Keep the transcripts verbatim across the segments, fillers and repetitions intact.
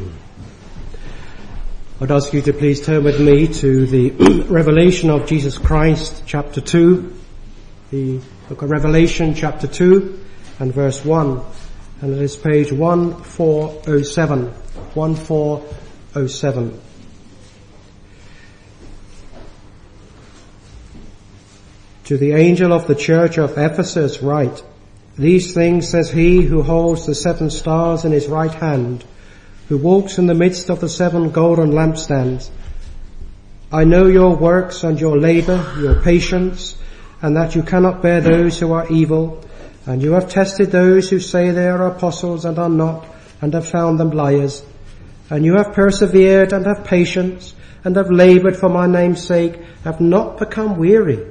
I'd ask you to please turn with me to the Revelation of Jesus Christ, chapter two, the book of Revelation, chapter two, and verse one. And it is page one four oh seven. one four oh seven. To the angel of the church of Ephesus write, "These things says he who holds the seven stars in his right hand, who walks in the midst of the seven golden lampstands. I know your works and your labor, your patience, and that you cannot bear those who are evil, and you have tested those who say they are apostles and are not, and have found them liars. And you have persevered and have patience, and have labored for my name's sake, have not become weary.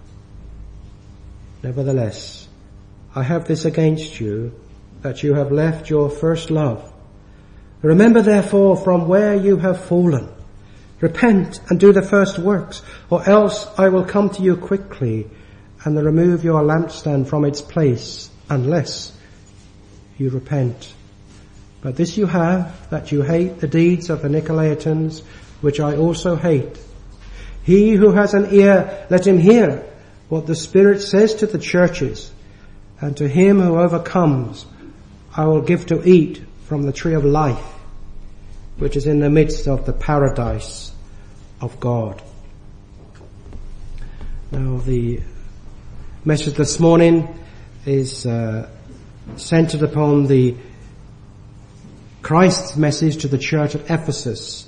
Nevertheless, I have this against you, that you have left your first love. Remember therefore from where you have fallen. Repent and do the first works, or else I will come to you quickly and remove your lampstand from its place, unless you repent. But this you have, that you hate the deeds of the Nicolaitans, which I also hate. He who has an ear, let him hear what the Spirit says to the churches. And to him who overcomes, I will give to eat from the tree of life, which is in the midst of the paradise of God." Now the message this morning is uh, centered upon the Christ's message to the church at Ephesus.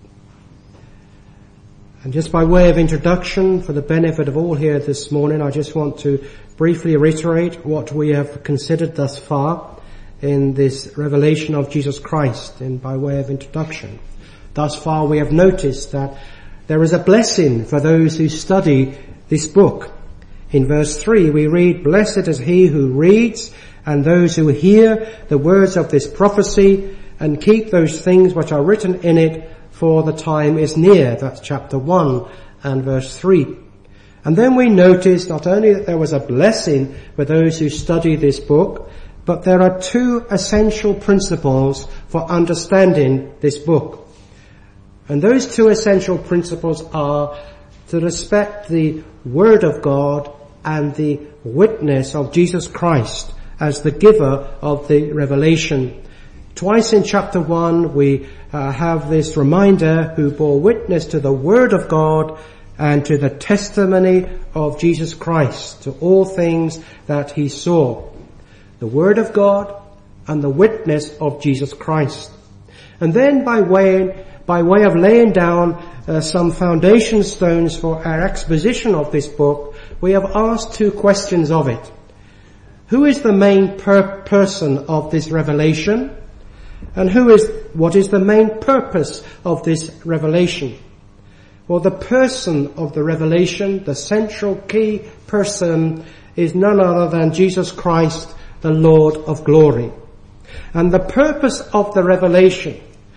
And just by way of introduction, for the benefit of all here this morning, I just want to briefly reiterate what we have considered thus far in this revelation of Jesus Christ, and by way of introduction. Thus far we have noticed that there is a blessing for those who study this book. In verse three we read, "Blessed is he who reads and those who hear the words of this prophecy and keep those things which are written in it, for the time is near." That's chapter one and verse three. And then we notice not only that there was a blessing for those who study this book, but there are two essential principles for understanding this book. And those two essential principles are to respect the Word of God and the witness of Jesus Christ as the giver of the revelation. Twice in chapter one we uh, have this reminder, who bore witness to the Word of God and to the testimony of Jesus Christ, to all things that he saw. The Word of God and the witness of Jesus Christ. And then by way, by way of laying down uh, some foundation stones for our exposition of this book, we have asked two questions of it. Who is the main per- person of this revelation? And who is, what is the main purpose of this revelation? Well, the person of the revelation, the central key person, is none other than Jesus Christ, the Lord of glory. And the purpose of the revelation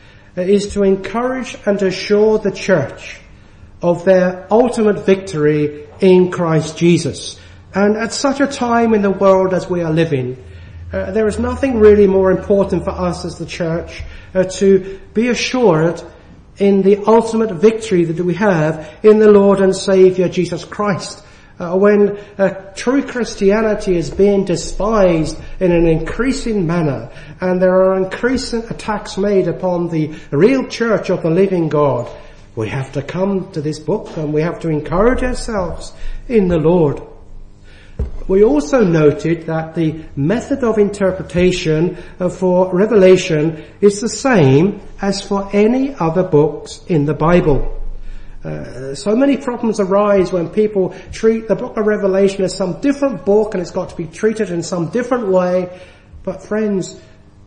is to encourage and assure the church of their ultimate victory in Christ Jesus. And at such a time in the world as we are living, uh, there is nothing really more important for us as the church uh, to be assured in the ultimate victory that we have in the Lord and Saviour Jesus Christ. Uh, when uh, true Christianity is being despised in an increasing manner, and there are increasing attacks made upon the real church of the living God, we have to come to this book and we have to encourage ourselves in the Lord. We also noted that the method of interpretation uh, for Revelation is the same as for any other books in the Bible. Uh, so many problems arise when people treat the book of Revelation as some different book and it's got to be treated in some different way. But friends,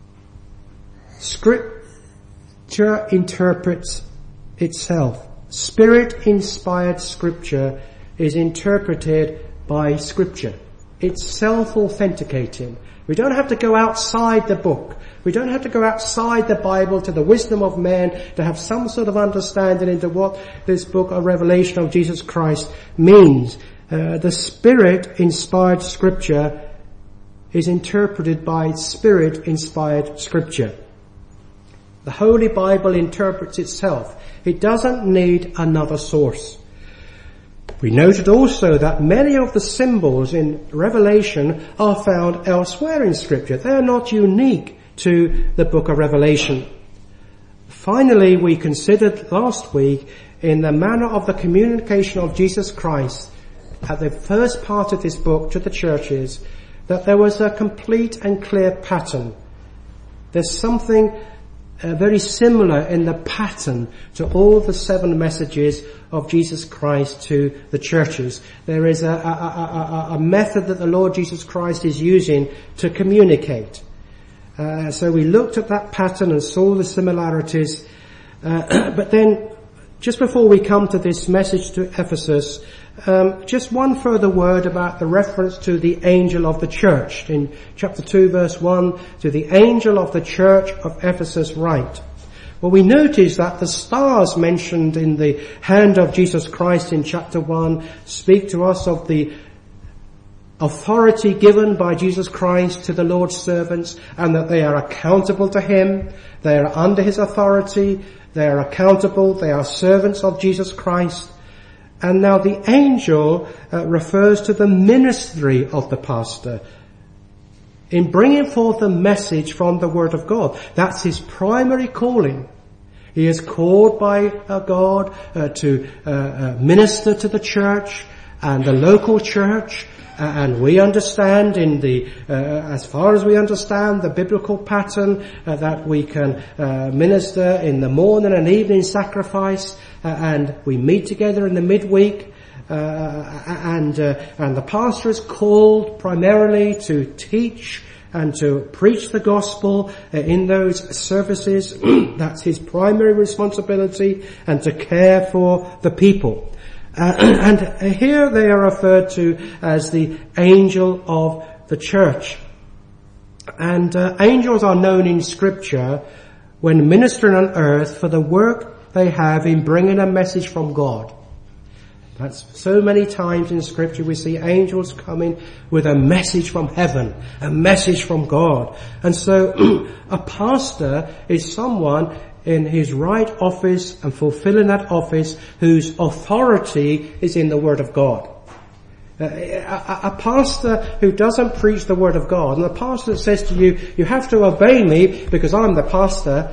Scripture interprets itself. Spirit-inspired Scripture is interpreted by Scripture. It's self-authenticating. We don't have to go outside the book. We don't have to go outside the Bible to the wisdom of man to have some sort of understanding into what this book of Revelation of Jesus Christ means. Uh, the Spirit-inspired Scripture is interpreted by Spirit-inspired Scripture. The Holy Bible interprets itself. It doesn't need another source. We noted also that many of the symbols in Revelation are found elsewhere in Scripture. They are not unique to the book of Revelation. Finally, we considered last week in the manner of the communication of Jesus Christ at the first part of this book to the churches that there was a complete and clear pattern. There's something uh, very similar in the pattern to all the seven messages of Jesus Christ to the churches. There is a, a, a, a, a method that the Lord Jesus Christ is using to communicate. Uh, so we looked at that pattern and saw the similarities. Uh, but then, just before we come to this message to Ephesus, um, just one further word about the reference to the angel of the church. In chapter two, verse one, to the angel of the church of Ephesus write. Well, we notice that the stars mentioned in the hand of Jesus Christ in chapter one speak to us of the authority given by Jesus Christ to the Lord's servants, and that they are accountable to Him. They are under His authority. They are accountable. They are servants of Jesus Christ. And now the angel uh, refers to the ministry of the pastor in bringing forth a message from the Word of God. That's his primary calling. He is called by uh, God uh, to uh, uh, minister to the church and the local church. And we understand in the, uh, as far as we understand the biblical pattern, uh, that we can uh, minister in the morning and evening sacrifice, uh, and we meet together in the midweek, uh, and, uh, and the pastor is called primarily to teach and to preach the gospel uh, in those services. That's his primary responsibility, and to care for the people. Uh, and here they are referred to as the angel of the church. And uh, angels are known in Scripture when ministering on earth for the work they have in bringing a message from God. That's so many times in Scripture we see angels coming with a message from heaven, a message from God. And so a pastor is someone in his right office and fulfilling that office whose authority is in the Word of God. Uh, a, a pastor who doesn't preach the Word of God, and the pastor says to you, you have to obey me because I'm the pastor,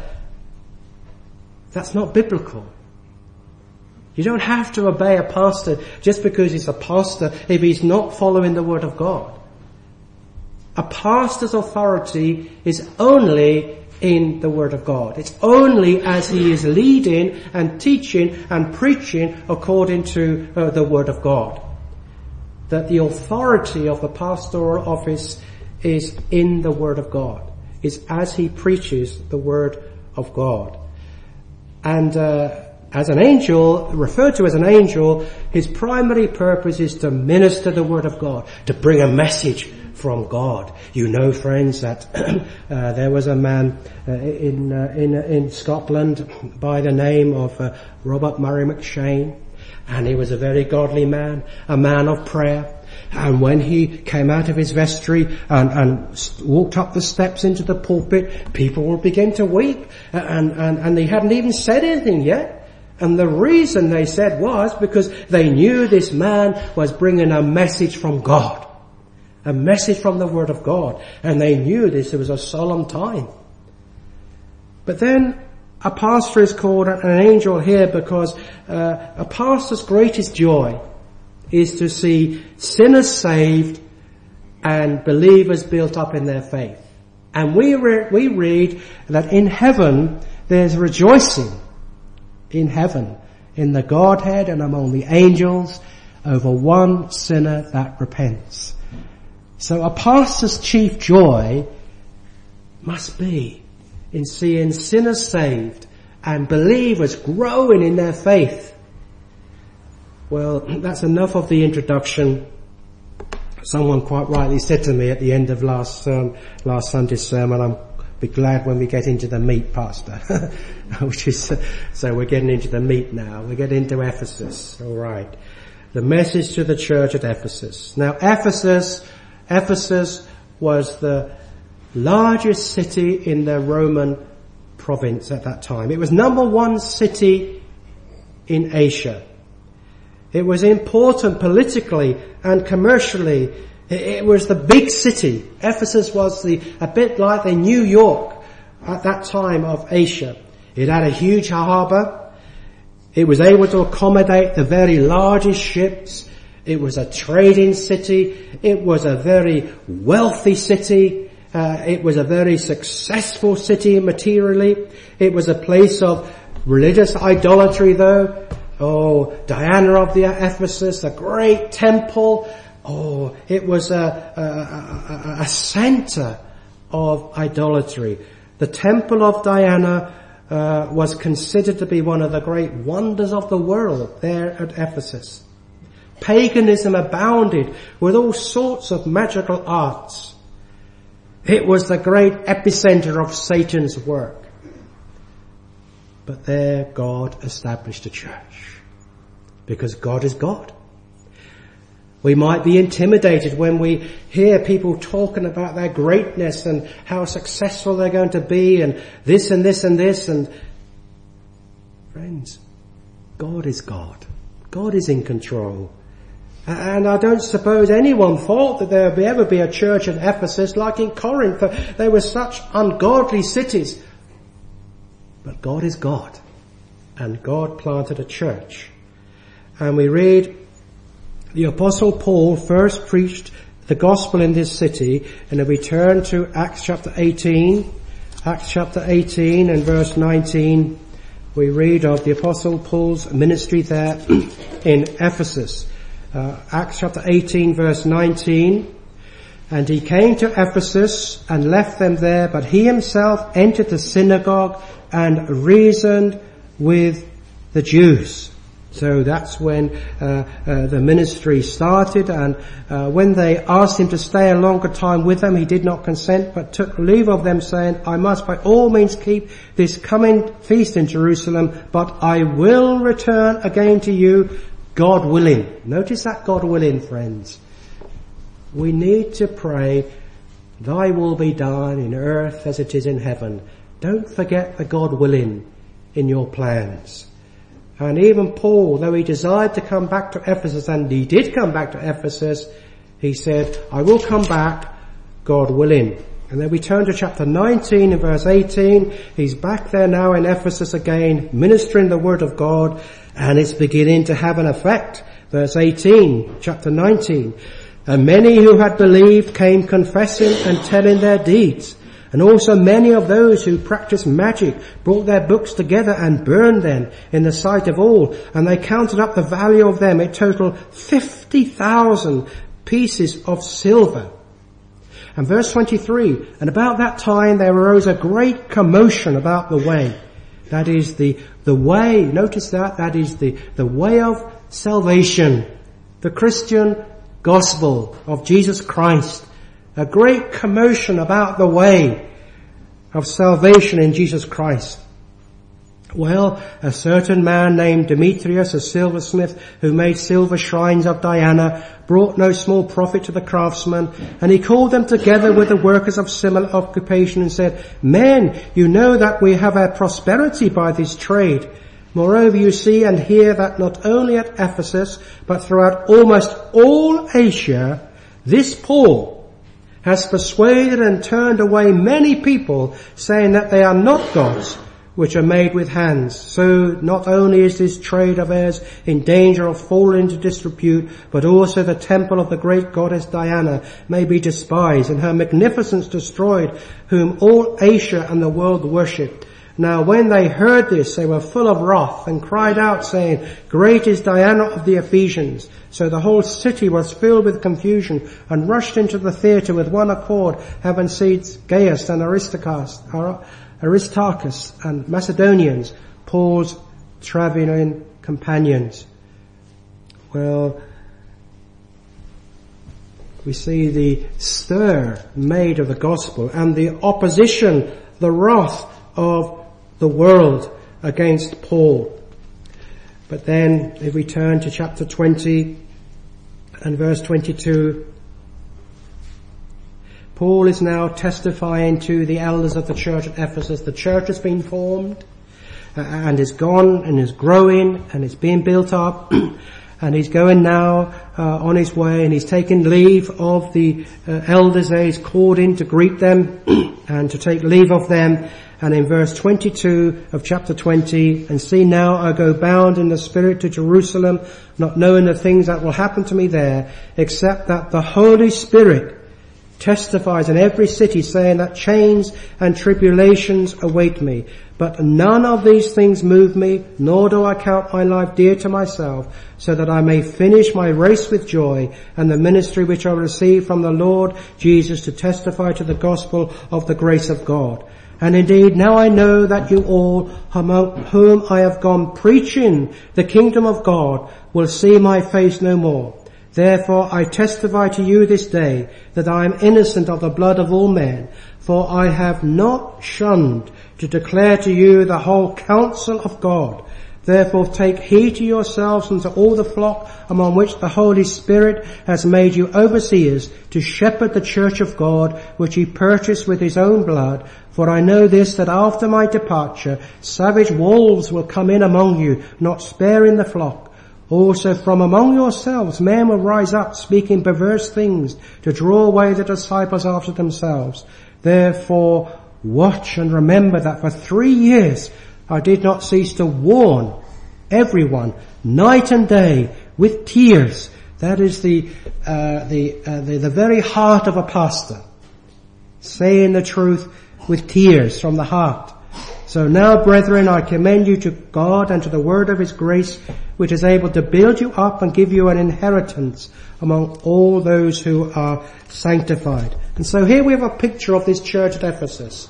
that's not biblical. You don't have to obey a pastor just because he's a pastor if he's not following the Word of God. A pastor's authority is only in the Word of God. It's only as he is leading and teaching and preaching according to uh, the Word of God that the authority of the pastoral office is in the Word of God, is as he preaches the Word of God. And uh, as an angel, referred to as an angel, his primary purpose is to minister the Word of God, to bring a message from God. You know, friends, that uh, there was a man uh, in, uh, in in Scotland by the name of uh, Robert Murray McShane, and he was a very godly man, a man of prayer. And when he came out of his vestry and, and walked up the steps into the pulpit, people would begin to weep, and, and, and they hadn't even said anything yet. And the reason they said was because they knew this man was bringing a message from God. A message from the Word of God. And they knew this was a solemn time. But then a pastor is called an angel here because uh, a pastor's greatest joy is to see sinners saved and believers built up in their faith. And we, re- we read that in heaven there's rejoicing in heaven, in the Godhead and among the angels over one sinner that repents. So a pastor's chief joy must be in seeing sinners saved and believers growing in their faith. Well, that's enough of the introduction. Someone quite rightly said to me at the end of last um, last Sunday's sermon, I'm be glad when we get into the meat, Pastor. Which is, so we're getting into the meat now. We get into Ephesus. All right. The message to the church at Ephesus. Now, Ephesus, Ephesus was the largest city in the Roman province at that time. It was number one city in Asia. It was important politically and commercially. It was the big city. Ephesus was the, a bit like the New York at that time of Asia. It had a huge harbour. It was able to accommodate the very largest ships. It was a trading city. It was a very wealthy city. Uh, it was a very successful city materially. It was a place of religious idolatry though. Oh, Diana of the Ephesus, a great temple. Oh, it was a, a, a, a center of idolatry. The temple of Diana uh, was considered to be one of the great wonders of the world there at Ephesus. Paganism abounded with all sorts of magical arts. It was the great epicenter of Satan's work. But there God established a church. Because God is God. We might be intimidated when we hear people talking about their greatness and how successful they're going to be and this and this and this and... Friends, God is God. God is in control. And I don't suppose anyone thought that there would ever be a church in Ephesus like in Corinth. They were such ungodly cities. But God is God. And God planted a church. And we read, the Apostle Paul first preached the gospel in this city, and if we turn to Acts chapter eighteen, Acts chapter eighteen and verse nineteen, we read of the Apostle Paul's ministry there in Ephesus. Uh, Acts chapter eighteen verse nineteen, and he came to Ephesus and left them there, but he himself entered the synagogue and reasoned with the Jews. So that's when uh, uh, the ministry started, and uh, when they asked him to stay a longer time with them, he did not consent, but took leave of them, saying, I must by all means keep this coming feast in Jerusalem, but I will return again to you, God willing. Notice that, God willing, friends. We need to pray, thy will be done in earth as it is in heaven. Don't forget the God willing in your plans. And even Paul, though he desired to come back to Ephesus, and he did come back to Ephesus, he said, I will come back, God willing. And then we turn to chapter nineteen and verse eighteen. He's back there now in Ephesus again, ministering the word of God, and it's beginning to have an effect. Verse eighteen, chapter nineteen. And many who had believed came confessing and telling their deeds. And also many of those who practiced magic brought their books together and burned them in the sight of all. And they counted up the value of them. It totaled fifty thousand pieces of silver. And verse twenty-three, and about that time there arose a great commotion about the way. That is the, the way, notice that, that is the, the way of salvation. The Christian gospel of Jesus Christ. A great commotion about the way of salvation in Jesus Christ. Well, a certain man named Demetrius, a silversmith, who made silver shrines of Diana, brought no small profit to the craftsmen, and he called them together with the workers of similar occupation and said, Men, you know that we have our prosperity by this trade. Moreover, you see and hear that not only at Ephesus, but throughout almost all Asia, this Paul has persuaded and turned away many people, saying that they are not gods, which are made with hands. So not only is this trade of ours in danger of falling into disrepute, but also the temple of the great goddess Diana may be despised, and her magnificence destroyed, whom all Asia and the world worship. Now when they heard this, they were full of wrath and cried out, saying, Great is Diana of the Ephesians. So the whole city was filled with confusion and rushed into the theatre with one accord, having seized Gaius and Aristarchus, Aristarchus and Macedonians, Paul's traveling companions. Well, we see the stir made of the gospel and the opposition, the wrath of the world against Paul. But then if we turn to chapter twenty and verse twenty-two, Paul is now testifying to the elders of the church at Ephesus. The church has been formed uh, and is gone and is growing and it's being built up. And he's going now uh, on his way, and he's taking leave of the uh, elders there. He's called in to greet them and to take leave of them. And in verse twenty-two of chapter twenty, and see now I go bound in the Spirit to Jerusalem, not knowing the things that will happen to me there, except that the Holy Spirit testifies in every city, saying that chains and tribulations await me. But none of these things move me, nor do I count my life dear to myself, so that I may finish my race with joy, and the ministry which I received from the Lord Jesus to testify to the gospel of the grace of God. And indeed, now I know that you all, among whom I have gone preaching the kingdom of God, will see my face no more. Therefore I testify to you this day that I am innocent of the blood of all men, for I have not shunned to declare to you the whole counsel of God. Therefore take heed to yourselves and to all the flock among which the Holy Spirit has made you overseers to shepherd the church of God, which he purchased with his own blood. For I know this, that after my departure savage wolves will come in among you, not sparing the flock. Also from among yourselves men will rise up, speaking perverse things, to draw away the disciples after themselves. Therefore watch and remember that for three years I did not cease to warn everyone night and day with tears. That is the uh, the, uh, the the very heart of a pastor, saying the truth with tears from the heart. So now, brethren, I commend you to God and to the word of his grace, which is able to build you up and give you an inheritance among all those who are sanctified. And so here we have a picture of this church at Ephesus.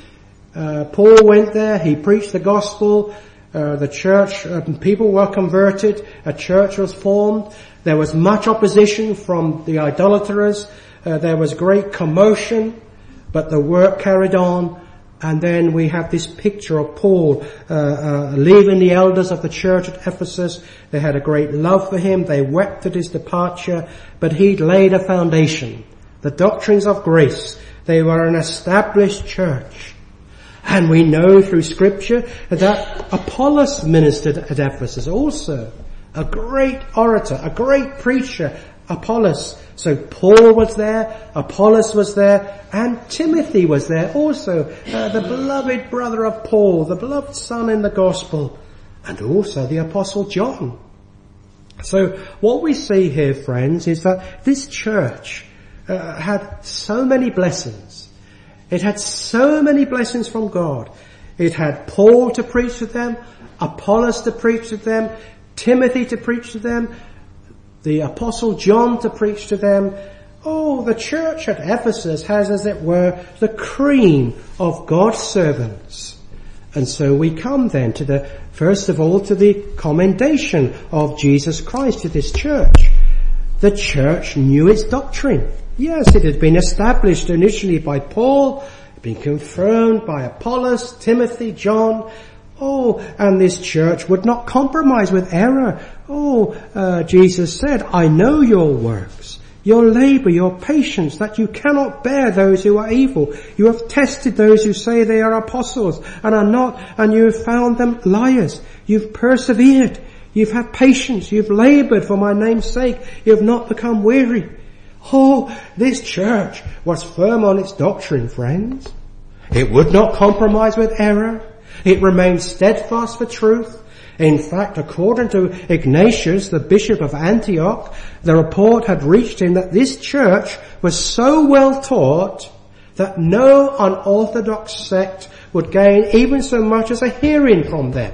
Uh, Paul went there, he preached the gospel, uh, the church, uh, people were converted, a church was formed, there was much opposition from the idolaters, uh, there was great commotion, but the work carried on. And then we have this picture of Paul uh, uh, leaving the elders of the church at Ephesus. They had a great love for him, they wept at his departure, but he'd laid a foundation, the doctrines of grace. They were an established church. And we know through scripture that Apollos ministered at Ephesus also. A great orator, a great preacher, Apollos. So Paul was there, Apollos was there, and Timothy was there also, uh, the beloved brother of Paul, the beloved son in the gospel, and also the apostle John. So what we see here, friends, is that this church uh, had so many blessings. It had so many blessings from God. It had Paul to preach to them, Apollos to preach to them, Timothy to preach to them, the apostle John to preach to them. Oh, the church at Ephesus has, as it were, the cream of God's servants. And so we come then to the, first of all, to the commendation of Jesus Christ to this church. The church knew its doctrine. Yes, it had been established initially by Paul, been confirmed by Apollos, Timothy, John. Oh, and this church would not compromise with error. Oh, uh, Jesus said, I know your works, your labor, your patience, that you cannot bear those who are evil. You have tested those who say they are apostles and are not, and you have found them liars. You've persevered. You've had patience. You've labored for my name's sake. You have not become weary. Oh, this church was firm on its doctrine, friends. It would not compromise with error. It remained steadfast for truth. In fact, according to Ignatius, the bishop of Antioch, the report had reached him that this church was so well taught that no unorthodox sect would gain even so much as a hearing from them.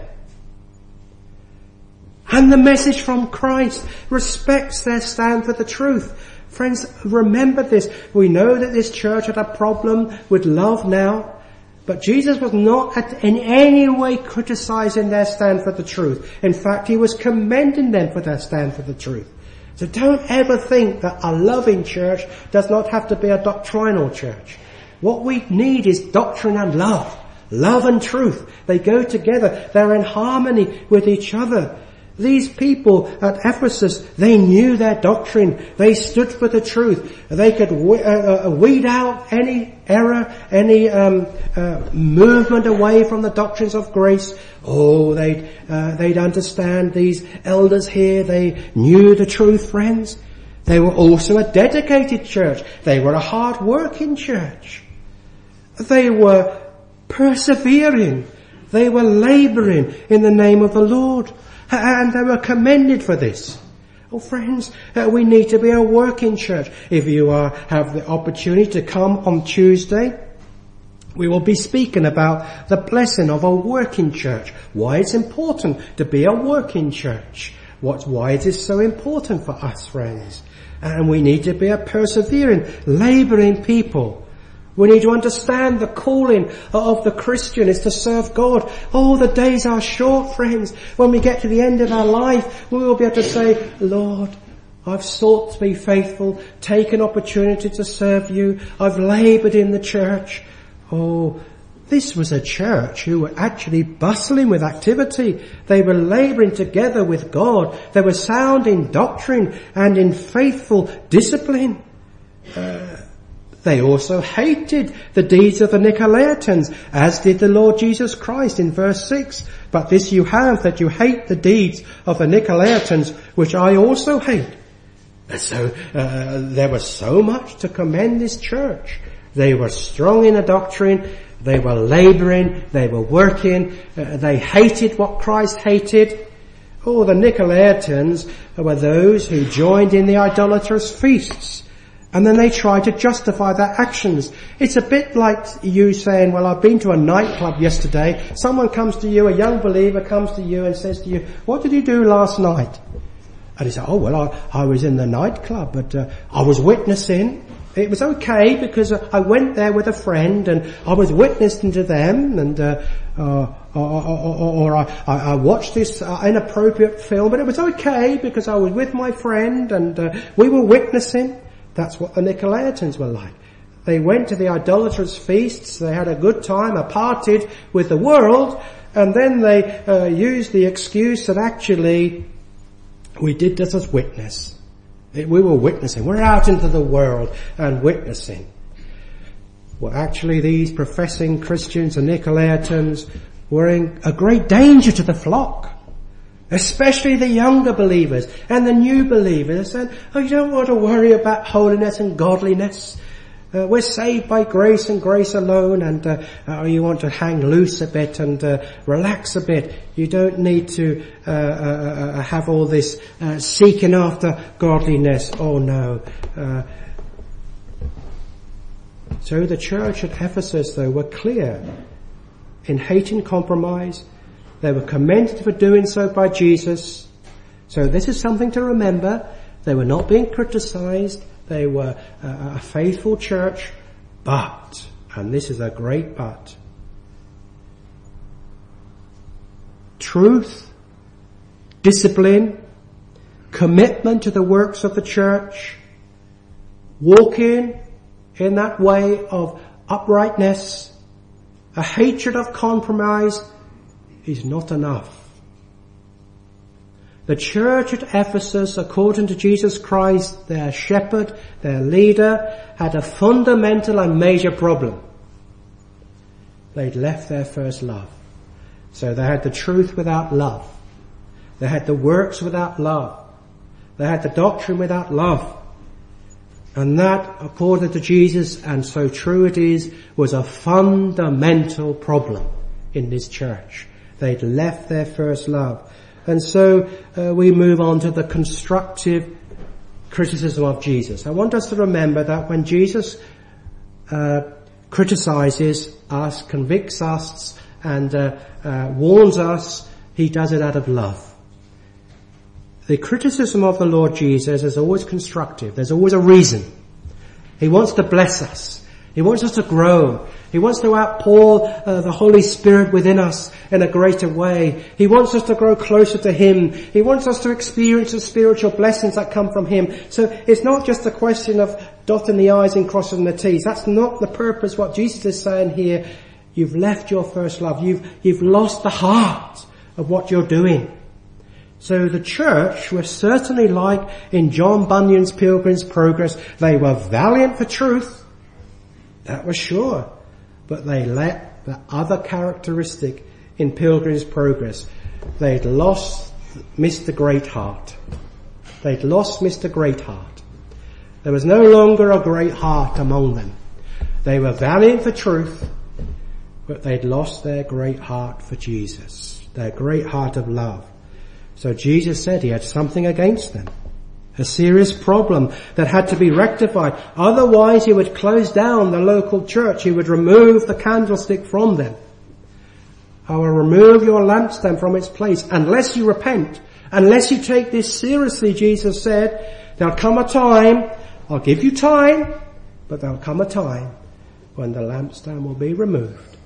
And the message from Christ respects their stand for the truth. Friends, remember this. We know that this church had a problem with love now. But Jesus was not in any way criticizing their stand for the truth. In fact, he was commending them for their stand for the truth. So don't ever think that a loving church does not have to be a doctrinal church. What we need is doctrine and love. Love and truth. They go together. They're in harmony with each other. These people at Ephesus, they knew their doctrine. They stood for the truth. They could we- uh, uh, weed out any error, any um, uh, movement away from the doctrines of grace. Oh, they'd, uh, they'd understand. These elders here, they knew the truth, friends. They were also a dedicated church. They were a hard-working church. They were persevering. They were labouring in the name of the Lord. And they were commended for this. Oh friends, uh, we need to be a working church. If you uh, have the opportunity to come on Tuesday, we will be speaking about the blessing of a working church. Why it's important to be a working church. What's, why it is so important for us, friends. And we need to be a persevering, labouring people. We need to understand the calling of the Christian is to serve God. Oh, the days are short, friends. When we get to the end of our life, we will be able to say, Lord, I've sought to be faithful, taken opportunity to serve you. I've laboured in the church. Oh, this was a church who were actually bustling with activity. They were labouring together with God. They were sound in doctrine and in faithful discipline. Uh, They also hated the deeds of the Nicolaitans, as did the Lord Jesus Christ in verse six. But this you have, that you hate the deeds of the Nicolaitans, which I also hate. And so uh, there was so much to commend this church. They were strong in the doctrine. They were labouring. They were working. Uh, they hated what Christ hated. Oh, the Nicolaitans were those who joined in the idolatrous feasts. And then they try to justify their actions. It's a bit like you saying, well, I've been to a nightclub yesterday. Someone comes to you, a young believer comes to you and says to you, what did you do last night? And you say, oh, well, I, I was in the nightclub, but uh, I was witnessing. It was okay because uh, I went there with a friend and I was witnessing to them and uh, uh, or, or, or, or I, I watched this uh, inappropriate film, but it was okay because I was with my friend and uh, we were witnessing. That's what the Nicolaitans were like. They went to the idolatrous feasts, they had a good time, partied with the world, and then they uh, used the excuse that actually we did this as witness. We were witnessing. We're out into the world and witnessing. Well, actually these professing Christians, the Nicolaitans, were in a great danger to the flock. Especially the younger believers and the new believers. And oh, you don't want to worry about holiness and godliness. Uh, we're saved by grace and grace alone, and uh, oh, you want to hang loose a bit and uh, relax a bit. You don't need to uh, uh, have all this uh, seeking after godliness. Oh no. Uh, so the church at Ephesus, though, were clear in hating compromise. They were commended for doing so by Jesus. So this is something to remember. They were not being criticized. They were a faithful church. But, and this is a great but, truth, discipline, commitment to the works of the church, walking in that way of uprightness, a hatred of compromise, is not enough. The church at Ephesus, according to Jesus Christ, their shepherd, their leader, had a fundamental and major problem. They'd left their first love. So they had the truth without love. They had the works without love. They had the doctrine without love. And that, according to Jesus, and so true it is, was a fundamental problem in this church. They'd left their first love. And so uh, we move on to the constructive criticism of Jesus. I want us to remember that when Jesus uh, criticizes us, convicts us, and uh, uh, warns us, he does it out of love. The criticism of the Lord Jesus is always constructive. There's always a reason. He wants to bless us. He wants us to grow. He wants to outpour uh, the Holy Spirit within us in a greater way. He wants us to grow closer to Him. He wants us to experience the spiritual blessings that come from Him. So it's not just a question of dotting the I's and crossing the T's. That's not the purpose. What Jesus is saying here, you've left your first love. You've, you've lost the heart of what you're doing. So the church was certainly like in John Bunyan's Pilgrim's Progress. They were valiant for truth. That was sure. But they lacked the other characteristic in Pilgrim's Progress. They'd lost Mister Greatheart. They'd lost Mister Greatheart. There was no longer a great heart among them. They were valiant for truth, but they'd lost their great heart for Jesus, their great heart of love. So Jesus said he had something against them, a serious problem that had to be rectified. Otherwise he would close down the local church. He would remove the candlestick from them. I will remove your lampstand from its place unless you repent, unless you take this seriously, Jesus said. There'll come a time, I'll give you time, but there'll come a time when the lampstand will be removed.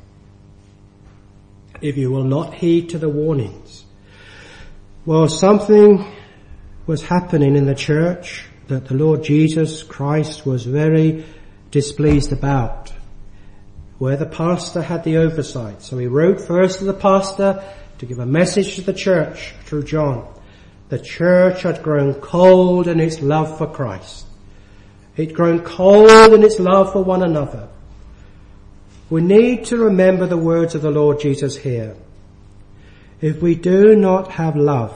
If you will not heed to the warnings. Well, something was happening in the church that the Lord Jesus Christ was very displeased about, where the pastor had the oversight. So he wrote first to the pastor to give a message to the church through John. The church had grown cold in its love for Christ. It had grown cold in its love for one another. We need to remember the words of the Lord Jesus here. If we do not have love,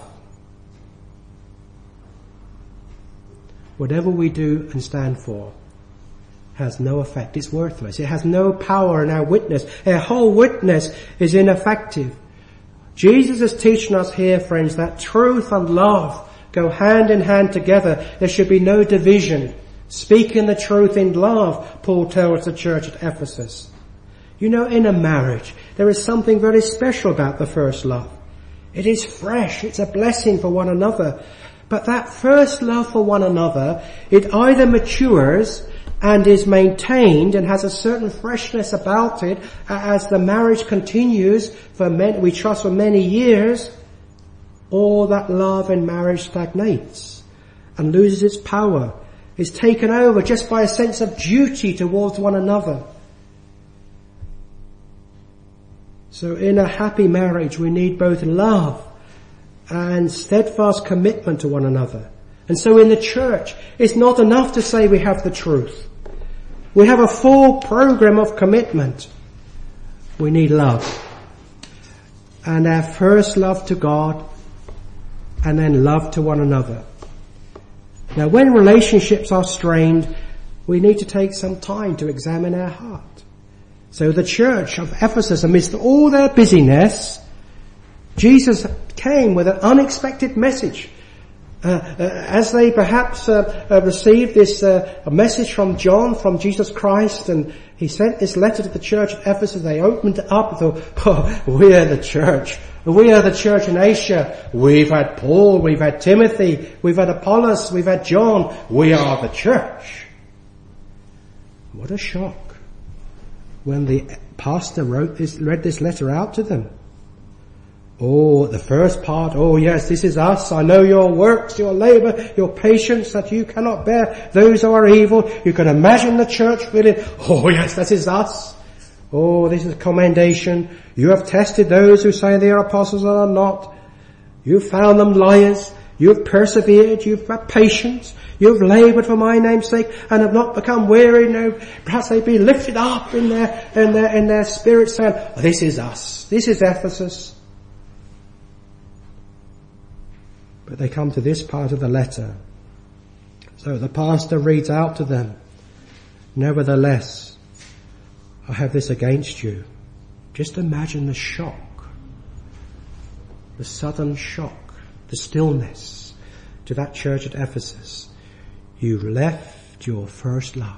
whatever we do and stand for has no effect. It's worthless. It has no power in our witness. Our whole witness is ineffective. Jesus is teaching us here, friends, that truth and love go hand in hand together. There should be no division. Speaking the truth in love, Paul tells the church at Ephesus. You know, in a marriage, there is something very special about the first love. It is fresh. It's a blessing for one another. But that first love for one another, it either matures and is maintained and has a certain freshness about it as the marriage continues for many, we trust for many years, or that love in marriage stagnates and loses its power, is taken over just by a sense of duty towards one another. So in a happy marriage, we need both love and steadfast commitment to one another. And so in the church, it's not enough to say we have the truth. We have a full program of commitment. We need love. And our first love to God, and then love to one another. Now when relationships are strained, we need to take some time to examine our heart. So the church of Ephesus, amidst all their busyness, Jesus came with an unexpected message. Uh, uh, as they perhaps uh, uh, received this uh, a message from John, from Jesus Christ, and he sent this letter to the church at Ephesus, they opened it up and thought, oh, we are the church. We are the church in Asia. We've had Paul, we've had Timothy, we've had Apollos, we've had John. We are the church. What a shock when the pastor wrote this, read this letter out to them. Oh, the first part, oh yes, this is us. I know your works, your labour, your patience, that you cannot bear those who are evil. You can imagine the church feeling, oh yes, that is us. Oh, this is commendation. You have tested those who say they are apostles and are not. You've found them liars. You've persevered. You've had patience. You've laboured for my name's sake and have not become weary. No, perhaps they be lifted up in their, in their, in their spirit saying, oh, this is us. This is Ephesus. But they come to this part of the letter. So the pastor reads out to them, nevertheless, I have this against you. Just imagine the shock, the sudden shock, the stillness to that church at Ephesus. You've left your first love.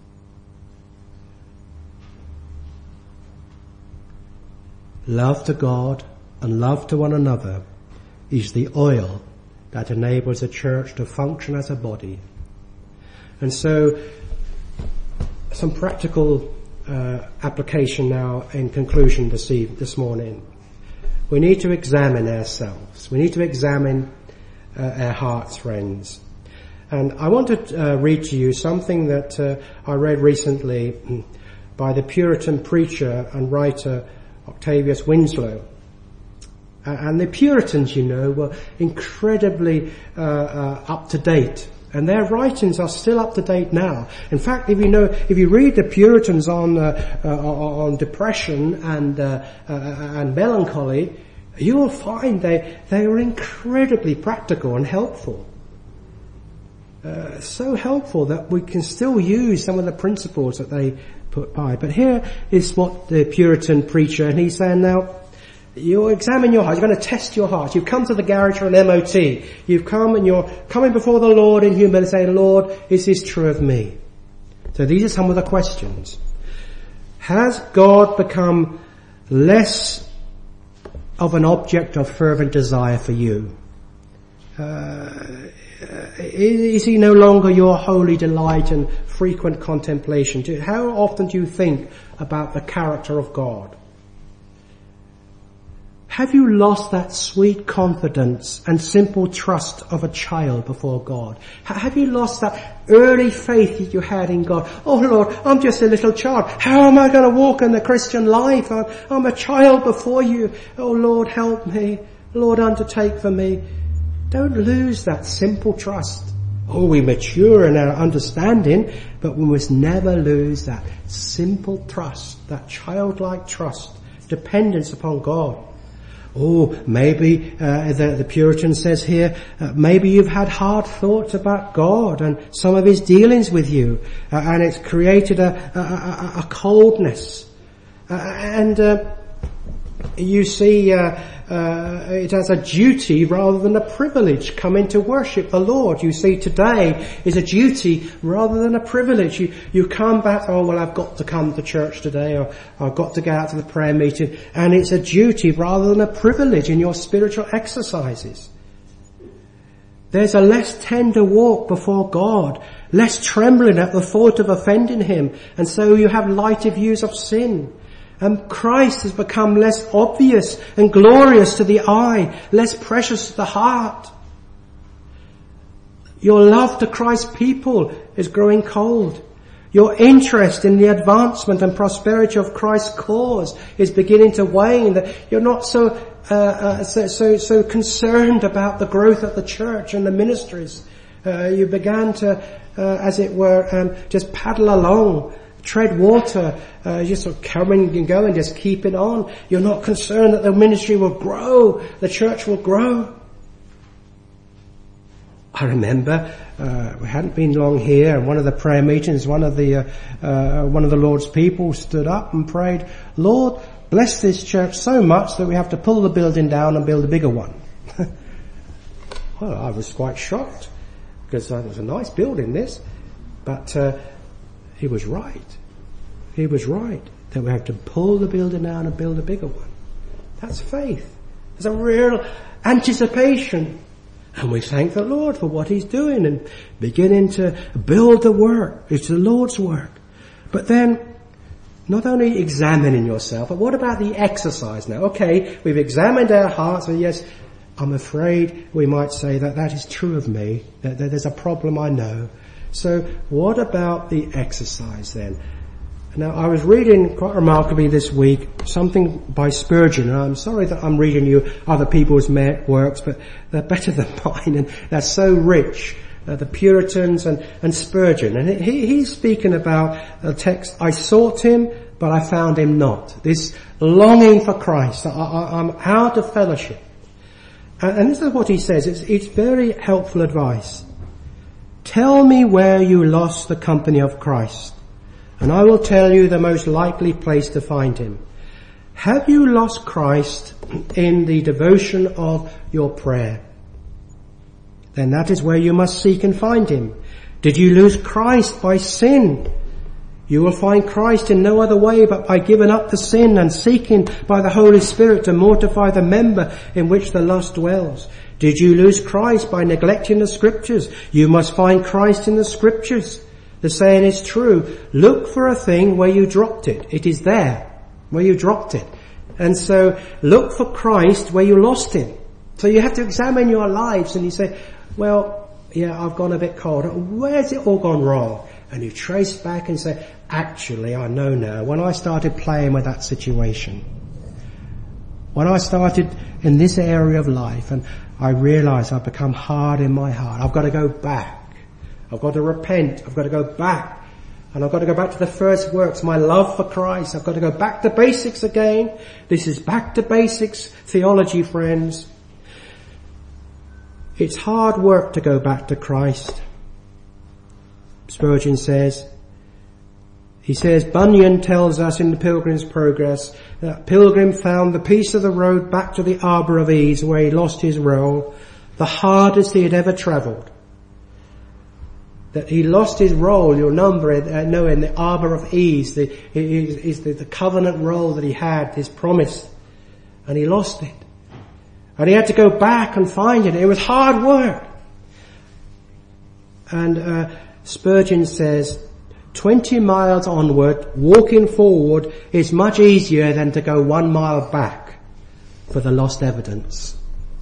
Love to God and love to one another is the oil that enables a church to function as a body. And so, some practical uh, application now in conclusion this eve- this morning. We need to examine ourselves. We need to examine uh, our hearts, friends. And I want to uh, read to you something that uh, I read recently by the Puritan preacher and writer Octavius Winslow. And the Puritans, you know, were incredibly uh, uh, up to date. And their writings are still up to date now. In fact, if you know, if you read the Puritans on uh, uh, on depression and uh, uh, and melancholy, you will find they they were incredibly practical and helpful. Uh, so helpful that we can still use some of the principles that they put by. But here is what the Puritan preacher, and he's saying now, you examine your heart. You're going to test your heart. You've come to the garage for an M O T. You've come and you're coming before the Lord in humility saying, Lord, is this true of me? So these are some of the questions. Has God become less of an object of fervent desire for you? Uh, is he no longer your holy delight and frequent contemplation? How often do you think about the character of God? Have you lost that sweet confidence and simple trust of a child before God? Have you lost that early faith that you had in God? Oh Lord, I'm just a little child. How am I going to walk in the Christian life? I'm, I'm a child before you. Oh Lord, help me. Lord, undertake for me. Don't lose that simple trust. Oh, we mature in our understanding, but we must never lose that simple trust, that childlike trust, dependence upon God. Oh, maybe, uh, the, the Puritan says here, uh, maybe you've had hard thoughts about God and some of his dealings with you, uh, and it's created a, a, a, a coldness. Uh, and, uh, you see, uh, uh, it as a duty rather than a privilege coming to worship the Lord. You see, today is a duty rather than a privilege. You, you come back, oh well, I've got to come to church today, or I've got to go out to the prayer meeting, and it's a duty rather than a privilege in your spiritual exercises. There's a less tender walk before God, less trembling at the thought of offending him, and so you have lighter views of sin. And Christ has become less obvious and glorious to the eye, less precious to the heart. Your love to Christ's people is growing cold. Your interest in the advancement and prosperity of Christ's cause is beginning to wane. That you're not so, uh, uh, so, so, so concerned about the growth of the church and the ministries. Uh, you began to, uh, as it were, um, just paddle along. Tread water, uh, just sort of coming and going, just keep it on. You're not concerned that the ministry will grow, the church will grow. I remember, uh, we hadn't been long here, and one of the prayer meetings, one of the, uh, uh, one of the Lord's people stood up and prayed, Lord, bless this church so much that we have to pull the building down and build a bigger one. Well, I was quite shocked, because uh, it was a nice building, this, but, uh, he was right. He was right that we have to pull the building down and build a bigger one. That's faith. There's a real anticipation. And we thank the Lord for what he's doing and beginning to build the work. It's the Lord's work. But then, not only examining yourself, but what about the exercise now? Okay, we've examined our hearts, and yes, I'm afraid we might say that that is true of me, that, that there's a problem I know. So what about the exercise then? Now, I was reading quite remarkably this week something by Spurgeon, and I'm sorry that I'm reading you other people's works, but they're better than mine, and they're so rich. Uh, the Puritans and, and Spurgeon. And he, he's speaking about a text, I sought him, but I found him not. This longing for Christ. I, I, I'm out of fellowship. And, and this is what he says. It's, it's very helpful advice. Tell me where you lost the company of Christ, and I will tell you the most likely place to find him. Have you lost Christ in the devotion of your prayer? Then that is where you must seek and find him. Did you lose Christ by sin? You will find Christ in no other way but by giving up the sin and seeking by the Holy Spirit to mortify the member in which the lust dwells. Did you lose Christ by neglecting the Scriptures? You must find Christ in the Scriptures. The saying is true. Look for a thing where you dropped it. It is there, where you dropped it. And so look for Christ where you lost him. So you have to examine your lives and you say, well, yeah, I've gone a bit cold. Where's it all gone wrong? And you trace back and say, actually, I know now, when I started playing with that situation, When I started in this area of life and I realized I've become hard in my heart, I've got to go back. I've got to repent. I've got to go back. And I've got to go back to the first works, my love for Christ. I've got to go back to basics again. This is back to basics theology, friends. It's hard work to go back to Christ. Spurgeon says, he says, Bunyan tells us in the Pilgrim's Progress that Pilgrim found the piece of the road back to the Arbour of Ease where he lost his role, the hardest he had ever travelled. That he lost his role, you'll number it, uh, know in the Arbour of Ease, the, is, is the, the covenant role that he had, his promise, and he lost it. And he had to go back and find it. It was hard work. And uh, Spurgeon says, twenty miles onward, walking forward is much easier than to go one mile back for the lost evidence.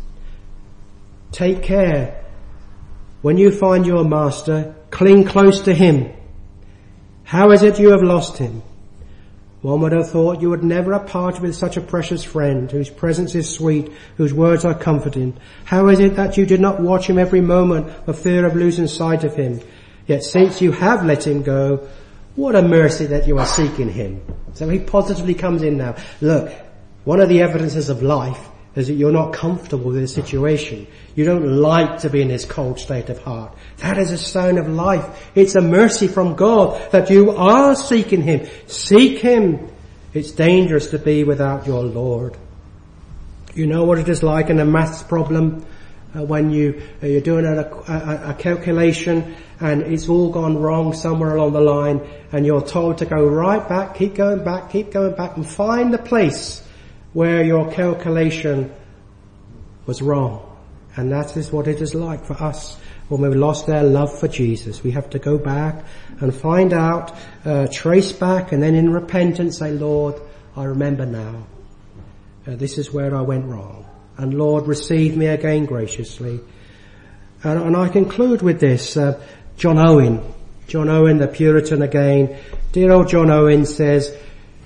Take care. When you find your master, cling close to him. How is it you have lost him? One would have thought you would never have parted with such a precious friend, whose presence is sweet, whose words are comforting. How is it that you did not watch him every moment for fear of losing sight of him? Yet since you have let him go, what a mercy that you are seeking him. So he positively comes in now. Look, one of the evidences of life is that you're not comfortable with the situation. You don't like to be in this cold state of heart. That is a sign of life. It's a mercy from God that you are seeking him. Seek him. It's dangerous to be without your Lord. You know what it is like in a maths problem uh, when you, uh, you're doing a, a, a calculation and it's all gone wrong somewhere along the line and you're told to go right back, keep going back, keep going back and find the place where your calculation was wrong. And that is what it is like for us when we've lost our love for Jesus. We have to go back and find out, uh, trace back, and then in repentance say, Lord, I remember now. Uh, this is where I went wrong. And Lord, receive me again graciously. And, and I conclude with this. Uh, John Owen, John Owen, the Puritan again. Dear old John Owen says,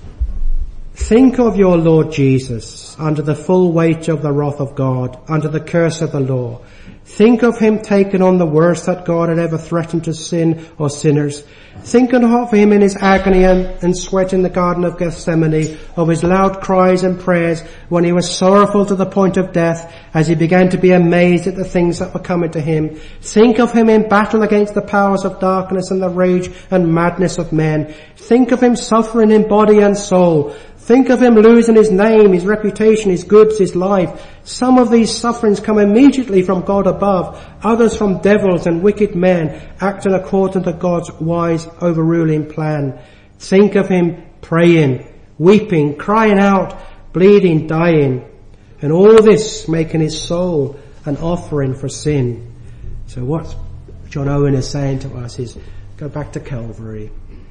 think of your Lord Jesus under the full weight of the wrath of God, under the curse of the law. Think of him taking on the worst that God had ever threatened to sin or sinners. Think of him in his agony and, and sweat in the Garden of Gethsemane, of his loud cries and prayers when he was sorrowful to the point of death as he began to be amazed at the things that were coming to him. Think of him in battle against the powers of darkness and the rage and madness of men. Think of him suffering in body and soul. Think of him losing his name, his reputation, his goods, his life. Some of these sufferings come immediately from God above, others from devils and wicked men acting according to God's wise overruling plan. Think of him praying, weeping, crying out, bleeding, dying, and all this making his soul an offering for sin. So what John Owen is saying to us is, go back to Calvary.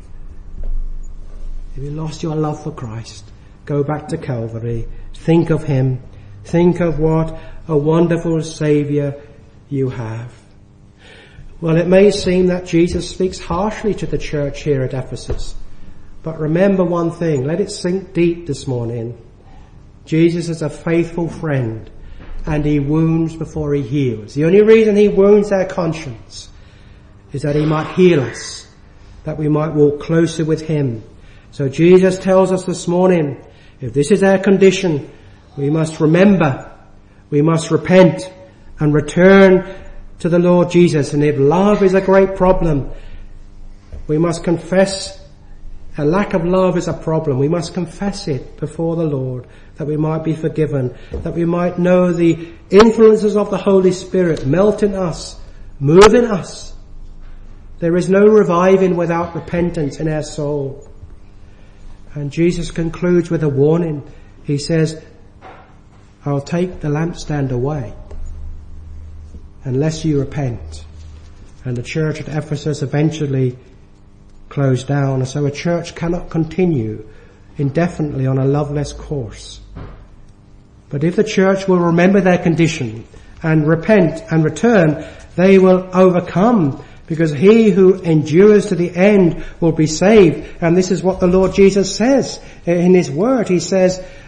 If you lost your love for Christ, go back to Calvary. Think of him. Think of what a wonderful Saviour you have. Well, it may seem that Jesus speaks harshly to the church here at Ephesus. But remember one thing. Let it sink deep this morning. Jesus is a faithful friend and he wounds before he heals. The only reason he wounds our conscience is that he might heal us, that we might walk closer with him. So Jesus tells us this morning, if this is our condition, we must remember, we must repent and return to the Lord Jesus. And if love is a great problem, we must confess a lack of love is a problem. We must confess it before the Lord, that we might be forgiven, that we might know the influences of the Holy Spirit melt in us, move in us. There is no reviving without repentance in our soul. And Jesus concludes with a warning. He says, I'll take the lampstand away unless you repent. And the church at Ephesus eventually closed down. And so a church cannot continue indefinitely on a loveless course. But if the church will remember their condition and repent and return, they will overcome, because he who endures to the end will be saved. And this is what the Lord Jesus says in his word. He says,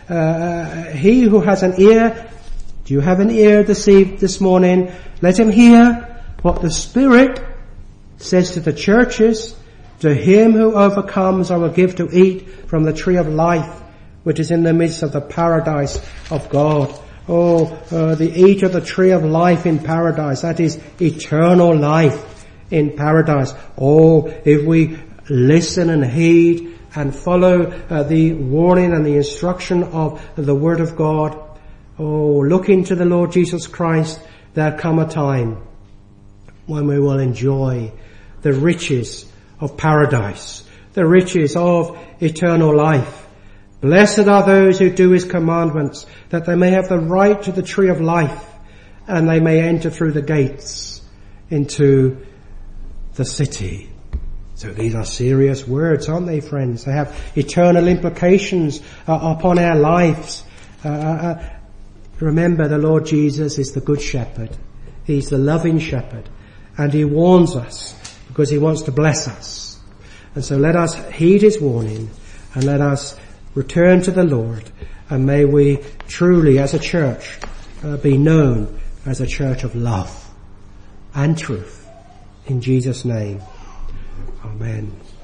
uh, he who has an ear, do you have an ear this eve, this morning? Let him hear what the Spirit says to the churches. To him who overcomes I will give to eat from the tree of life, which is in the midst of the paradise of God. Oh, uh, the eat of the tree of life in paradise, that is eternal life in paradise. Oh, if we listen and heed and follow uh, the warning and the instruction of the Word of God, oh, look into the Lord Jesus Christ, there'll come a time when we will enjoy the riches of paradise, the riches of eternal life. Blessed are those who do his commandments, that they may have the right to the tree of life, and they may enter through the gates into the city. So these are serious words, aren't they, friends? They have eternal implications uh, upon our lives. Uh, uh, remember, the Lord Jesus is the good shepherd. He's the loving shepherd, and he warns us because he wants to bless us. And so let us heed his warning, and let us return to the Lord, and may we truly as a church uh, be known as a church of love and truth. In Jesus' name, amen.